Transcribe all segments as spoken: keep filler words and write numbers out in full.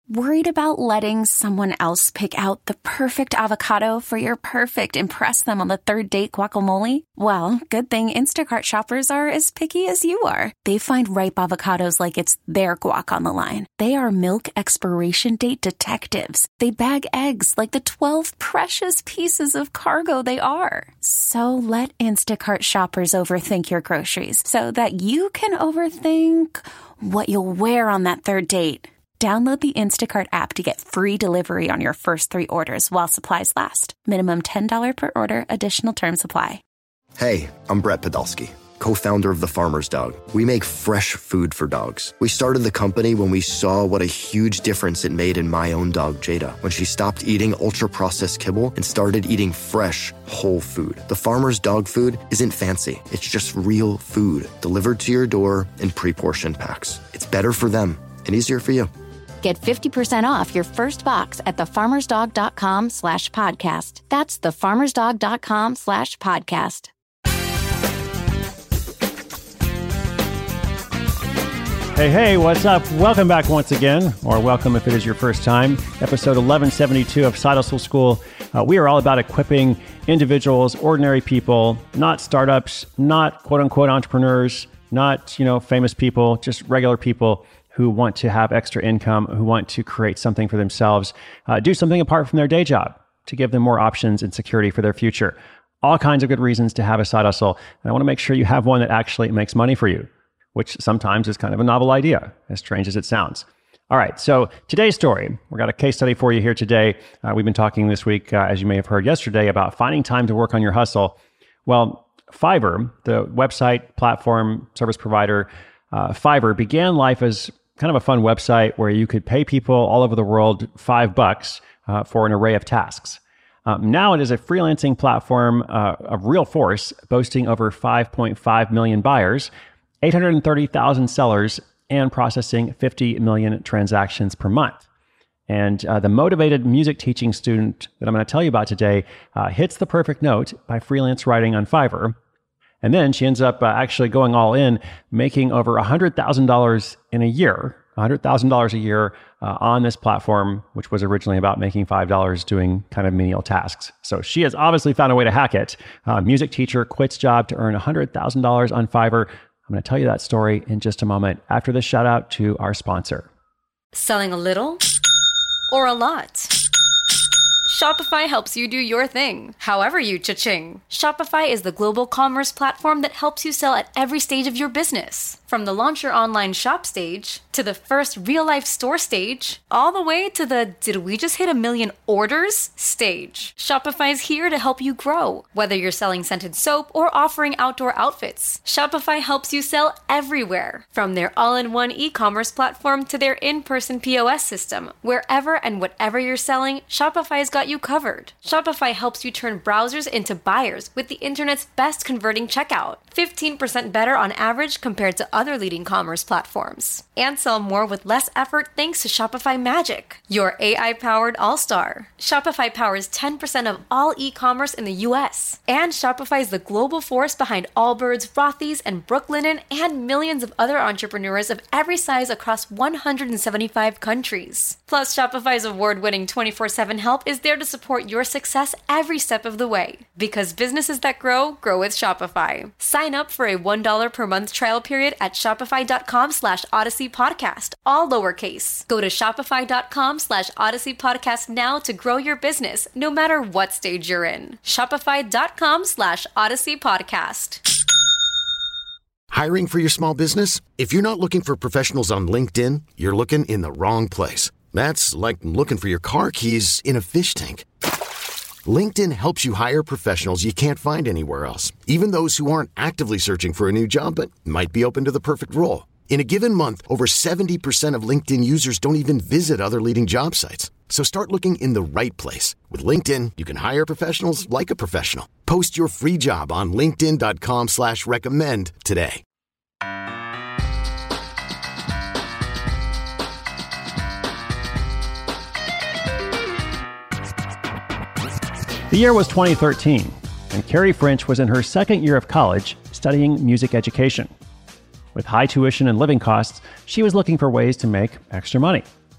Worried about letting someone else pick out the perfect avocado for your perfect impress them on the third date guacamole? Well, good thing Instacart shoppers are as picky as you are. They find ripe avocados like it's their guac on the line. They are milk expiration date detectives. They bag eggs like the twelve precious pieces of cargo they are. So let Instacart shoppers overthink your groceries so that you can overthink what you'll wear on that third date. Download the Instacart app to get free delivery on your first three orders while supplies last. Minimum ten dollars per order. Additional terms apply. Hey, I'm Brett Podolsky, co-founder of The Farmer's Dog. We make fresh food for dogs. We started the company when we saw what a huge difference it made in my own dog, Jada, when she stopped eating ultra-processed kibble and started eating fresh, whole food. The Farmer's Dog food isn't fancy. It's just real food delivered to your door in pre-portioned packs. It's better for them and easier for you. Get fifty percent off your first box at thefarmersdog.com slash podcast. That's thefarmersdog.com slash podcast. Hey, hey, what's up? Welcome back once again, or welcome if it is your first time. Episode eleven seventy-two of Side Hustle School. Uh, we are all about equipping individuals, ordinary people, not startups, not quote-unquote entrepreneurs, not, you know, famous people, just regular people who want to have extra income, who want to create something for themselves, uh, do something apart from their day job to give them more options and security for their future. All kinds of good reasons to have a side hustle. And I want to make sure you have one that actually makes money for you, which sometimes is kind of a novel idea, as strange as it sounds. All right, so today's story, we've got a case study for you here today. Uh, we've been talking this week, uh, as you may have heard yesterday, about finding time to work on your hustle. Well, Fiverr, the website, platform, service provider, uh, Fiverr began life as kind of a fun website where you could pay people all over the world five bucks uh, for an array of tasks. Um, now it is a freelancing platform uh, of real force, boasting over five point five million buyers, eight hundred thirty thousand sellers, and processing fifty million transactions per month. And uh, the motivated music teaching student that I'm going to tell you about today uh, hits the perfect note by freelance writing on Fiverr. And then she ends up uh, actually going all in, making over one hundred thousand dollars in a year, one hundred thousand dollars a year uh, on this platform, which was originally about making five dollars doing kind of menial tasks. So she has obviously found a way to hack it. Uh, music teacher quits job to earn one hundred thousand dollars on Fiverr. I'm going to tell you that story in just a moment after this shout out to our sponsor. Selling a little or a lot? Shopify helps you do your thing, however you cha-ching. Shopify is the global commerce platform that helps you sell at every stage of your business. From the launch your online shop stage, to the first real-life store stage, all the way to the did we just hit a million orders stage. Shopify's here to help you grow. Whether you're selling scented soap or offering outdoor outfits, Shopify helps you sell everywhere. From their all-in-one e-commerce platform to their in-person P O S system, wherever and whatever you're selling, Shopify's got you covered. Shopify helps you turn browsers into buyers with the internet's best converting checkout. fifteen percent better on average compared to other leading commerce platforms. And sell more with less effort thanks to Shopify Magic, your A I-powered all-star. Shopify powers ten percent of all e-commerce in the U S. And Shopify is the global force behind Allbirds, Rothy's, and Brooklinen, and millions of other entrepreneurs of every size across one hundred seventy-five countries. Plus, Shopify's award-winning twenty-four seven help is there to support your success every step of the way. Because businesses that grow, grow with Shopify. Sign up for a one dollar per month trial period at shopify.com slash Odyssey Podcast, all lowercase. Go to shopify.com slash Odyssey Podcast now to grow your business, no matter what stage you're in. Shopify.com slash Odyssey Podcast. Hiring for your small business? If you're not looking for professionals on LinkedIn, you're looking in the wrong place. That's like looking for your car keys in a fish tank. LinkedIn helps you hire professionals you can't find anywhere else, even those who aren't actively searching for a new job but might be open to the perfect role. In a given month, over seventy percent of LinkedIn users don't even visit other leading job sites. So start looking in the right place. With LinkedIn, you can hire professionals like a professional. Post your free job on linkedin.com slash recommend today. The year was twenty thirteen, and Carrie French was in her second year of college studying music education. With high tuition and living costs, she was looking for ways to make extra money.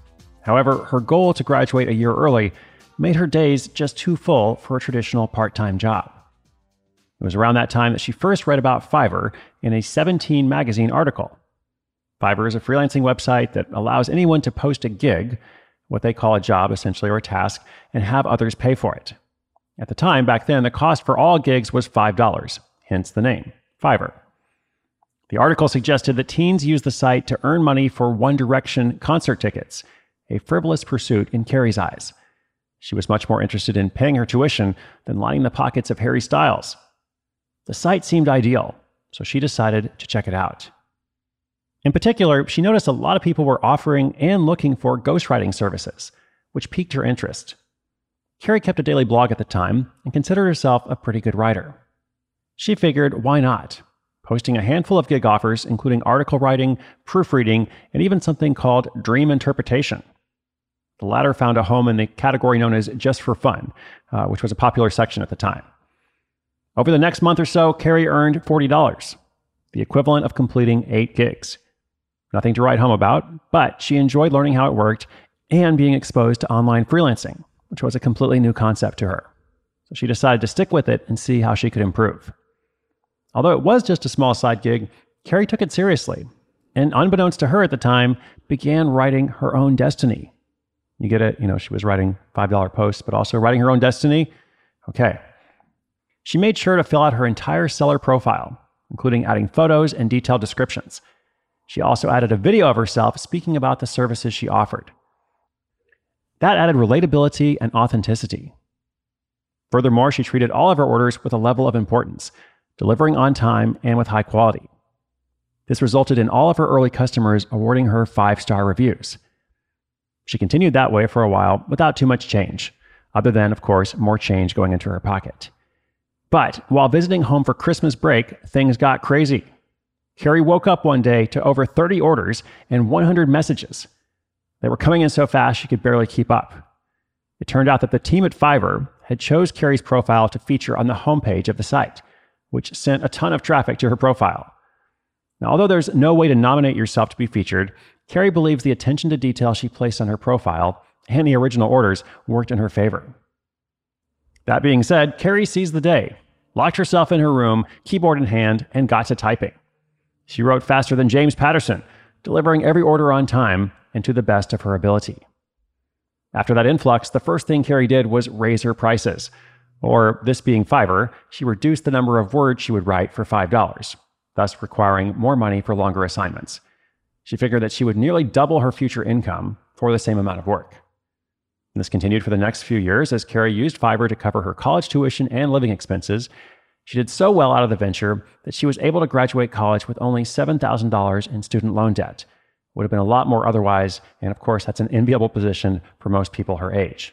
However, her goal to graduate a year early made her days just too full for a traditional part-time job. It was around that time that she first read about Fiverr in a seventeen magazine article. Fiverr is a freelancing website that allows anyone to post a gig, what they call a job essentially, or a task, and have others pay for it. At the time, back then, the cost for all gigs was five dollars, hence the name, Fiverr. The article suggested that teens use the site to earn money for One Direction concert tickets, a frivolous pursuit in Carrie's eyes. She was much more interested in paying her tuition than lining the pockets of Harry Styles. The site seemed ideal, so she decided to check it out. In particular, she noticed a lot of people were offering and looking for ghostwriting services, which piqued her interest. Carrie kept a daily blog at the time and considered herself a pretty good writer. She figured, why not? Posting a handful of gig offers, including article writing, proofreading, and even something called dream interpretation. The latter found a home in the category known as Just for Fun, uh, which was a popular section at the time. Over the next month or so, Carrie earned forty dollars, the equivalent of completing eight gigs. Nothing to write home about, but she enjoyed learning how it worked and being exposed to online freelancing, which was a completely new concept to her. So she decided to stick with it and see how she could improve. Although it was just a small side gig, Carrie took it seriously, and unbeknownst to her at the time, began writing her own destiny. You get it? You know, she was writing five dollar posts, but also writing her own destiny. Okay. She made sure to fill out her entire seller profile, including adding photos and detailed descriptions. She also added a video of herself speaking about the services she offered. That added relatability and authenticity. Furthermore, she treated all of her orders with a level of importance, delivering on time and with high quality. This resulted in all of her early customers awarding her five-star reviews. She continued that way for a while without too much change, other than, of course, more change going into her pocket. But while visiting home for Christmas break, things got crazy. Carrie woke up one day to over thirty orders and one hundred messages. They were coming in so fast she could barely keep up. It turned out that the team at Fiverr had chose Carrie's profile to feature on the homepage of the site, which sent a ton of traffic to her profile. Now, although there's no way to nominate yourself to be featured, Carrie believes the attention to detail she placed on her profile and the original orders worked in her favor. That being said, Carrie seized the day, locked herself in her room, keyboard in hand, and got to typing. She wrote faster than James Patterson, delivering every order on time and to the best of her ability. After that influx, the first thing Carrie did was raise her prices. Or, this being Fiverr, she reduced the number of words she would write for five dollars, thus requiring more money for longer assignments. She figured that she would nearly double her future income for the same amount of work. And this continued for the next few years as Carrie used Fiverr to cover her college tuition and living expenses. She did so well out of the venture that she was able to graduate college with only seven thousand dollars in student loan debt. Would have been a lot more otherwise, and of course, that's an enviable position for most people her age.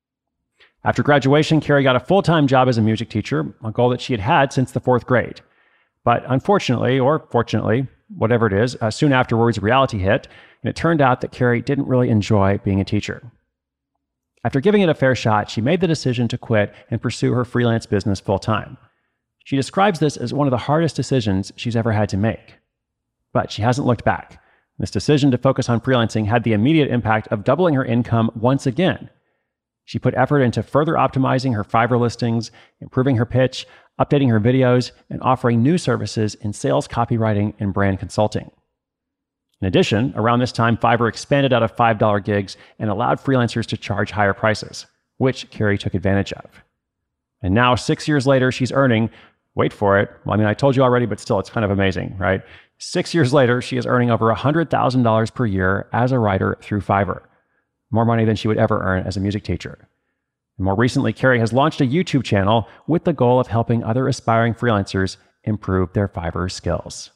After graduation, Carrie got a full-time job as a music teacher, a goal that she had had since the fourth grade. But unfortunately, or fortunately, whatever it is, uh, soon afterwards, reality hit, and it turned out that Carrie didn't really enjoy being a teacher. After giving it a fair shot, she made the decision to quit and pursue her freelance business full-time. She describes this as one of the hardest decisions she's ever had to make. But she hasn't looked back. This decision to focus on freelancing had the immediate impact of doubling her income once again. She put effort into further optimizing her Fiverr listings, improving her pitch, updating her videos, and offering new services in sales, copywriting, and brand consulting. In addition, around this time, Fiverr expanded out of five dollar gigs and allowed freelancers to charge higher prices, which Carrie took advantage of. And now, six years later, she's earning, wait for it, well, I mean, I told you already, but still, it's kind of amazing, right? Six years later, she is earning over one hundred thousand dollars per year as a writer through Fiverr, more money than she would ever earn as a music teacher. And more recently, Carrie has launched a YouTube channel with the goal of helping other aspiring freelancers improve their Fiverr skills.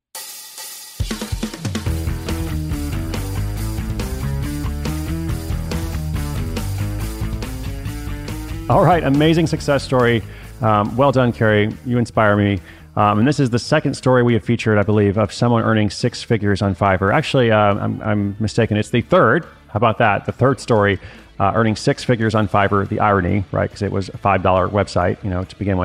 All right, amazing success story. Um, well done, Carrie. You inspire me. Um, and this is the second story we have featured, I believe, of someone earning six figures on Fiverr. Actually, uh, I'm, I'm mistaken. It's the third. How about that? The third story, uh, earning six figures on Fiverr. The irony, right? Because it was a five dollar website, you know, to begin with.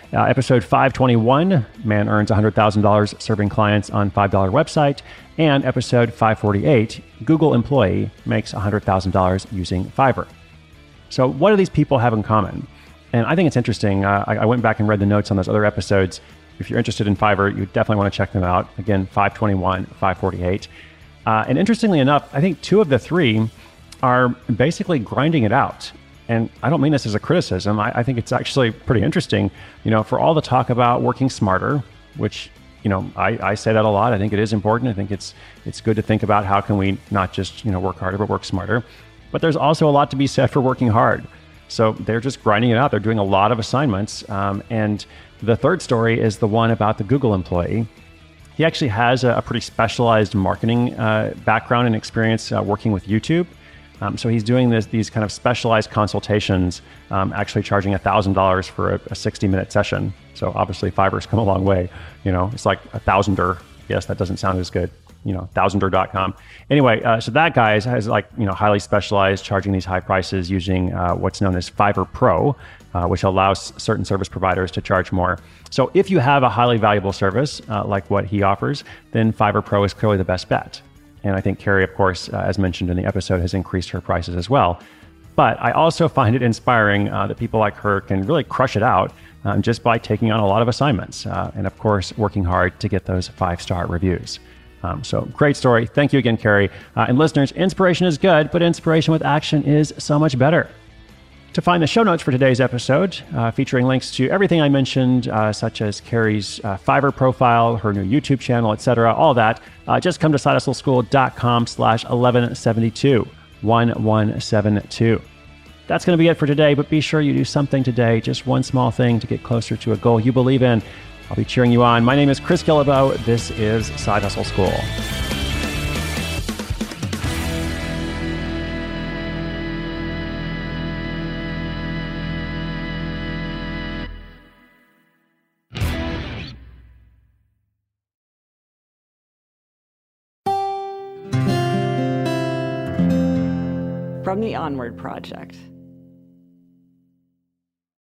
Uh, episode five twenty-one, man earns one hundred thousand dollars serving clients on five dollar website. And episode five forty-eight, Google employee makes one hundred thousand dollars using Fiverr. So what do these people have in common? And I think it's interesting. Uh, I, I went back and read the notes on those other episodes. If you're interested in Fiverr, you definitely want to check them out. Again, five twenty-one, five forty-eight. Uh, and interestingly enough, I think two of the three are basically grinding it out. And I don't mean this as a criticism. I, I think it's actually pretty interesting, you know, for all the talk about working smarter, which, you know, I, I say that a lot. I think it is important. I think it's it's good to think about how can we not just, you know, work harder, but work smarter. But there's also a lot to be said for working hard. So they're just grinding it out. They're doing a lot of assignments. Um, and the third story is the one about the Google employee. He actually has a, a pretty specialized marketing uh, background and experience uh, working with YouTube. Um, so he's doing this, these kind of specialized consultations, um, actually charging one thousand dollars for a, a sixty minute session. So obviously Fiverr's come a long way. You know, it's like a thousander. Yes, that doesn't sound as good. You know, thousander dot com. Anyway, uh, so that guy has like, you know, highly specialized, charging these high prices using uh, what's known as Fiverr Pro, uh, which allows certain service providers to charge more. So if you have a highly valuable service uh, like what he offers, then Fiverr Pro is clearly the best bet. And I think Carrie, of course, uh, as mentioned in the episode, has increased her prices as well. But I also find it inspiring uh, that people like her can really crush it out um, just by taking on a lot of assignments. Uh, and of course, working hard to get those five-star reviews. Um, so great story. Thank you again, Carrie. Uh, and listeners, inspiration is good, but inspiration with action is so much better. To find the show notes for today's episode, uh, featuring links to everything I mentioned, uh, such as Carrie's uh, Fiverr profile, her new YouTube channel, et cetera, all that, uh, just come to sidehustleschool.com slash 1172, 1172. That's going to be it for today, but be sure you do something today, just one small thing to get closer to a goal you believe in. I'll be cheering you on. My name is Chris Guillebeau. This is Side Hustle School. From the Onward Project.